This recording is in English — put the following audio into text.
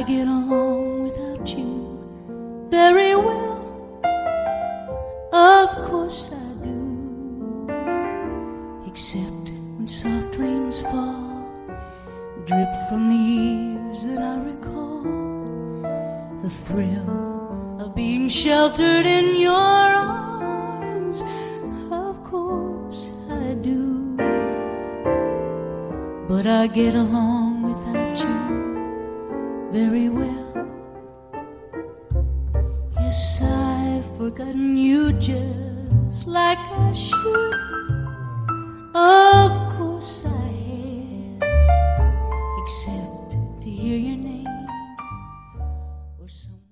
get along without you very well. Of course I do. Except when soft rains fall, drip from the eaves, and I recall the thrill of being sheltered in your arms. Of course I do. But I get along without you very well. Yes, I've forgotten you just like I should. Of course I have, except to hear your name or some